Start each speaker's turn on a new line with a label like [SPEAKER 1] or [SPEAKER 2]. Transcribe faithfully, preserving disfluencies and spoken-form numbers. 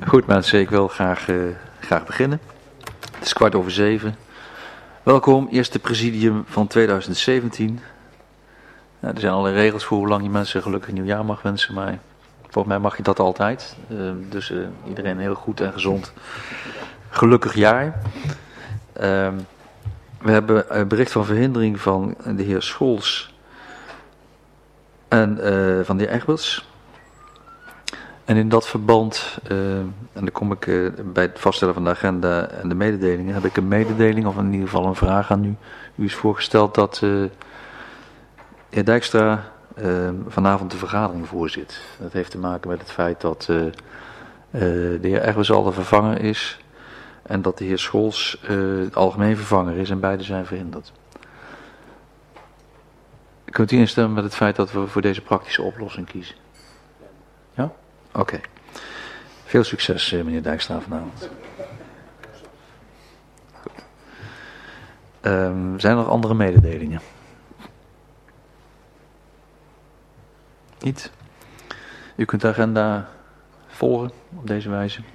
[SPEAKER 1] Goed mensen, ik wil graag, uh, graag beginnen. Het is kwart over zeven. Welkom, eerste presidium van tweeduizend zeventien. Nou, er zijn allerlei regels voor hoe lang je mensen gelukkig nieuwjaar mag wensen, maar volgens mij mag je dat altijd. Uh, dus uh, iedereen een heel goed en gezond gelukkig jaar. Uh, we hebben een bericht van verhindering van de heer Scholz en uh, van de heer Egberts. En in dat verband, uh, en dan kom ik uh, bij het vaststellen van de agenda en de mededelingen, heb ik een mededeling, of in ieder geval een vraag aan u. U is voorgesteld dat uh, de heer Dijkstra uh, vanavond de vergadering voorzit. Dat heeft te maken met het feit dat uh, uh, de heer Egberts al de vervanger is en dat de heer Scholz uh, algemeen vervanger is en beide zijn verhinderd. Kunt u instemmen met het feit dat we voor deze praktische oplossing kiezen? Ja? Oké. Okay. Veel succes, meneer Dijkstra, vanavond. Um, zijn er nog andere mededelingen? Niet? U kunt de agenda volgen op deze wijze.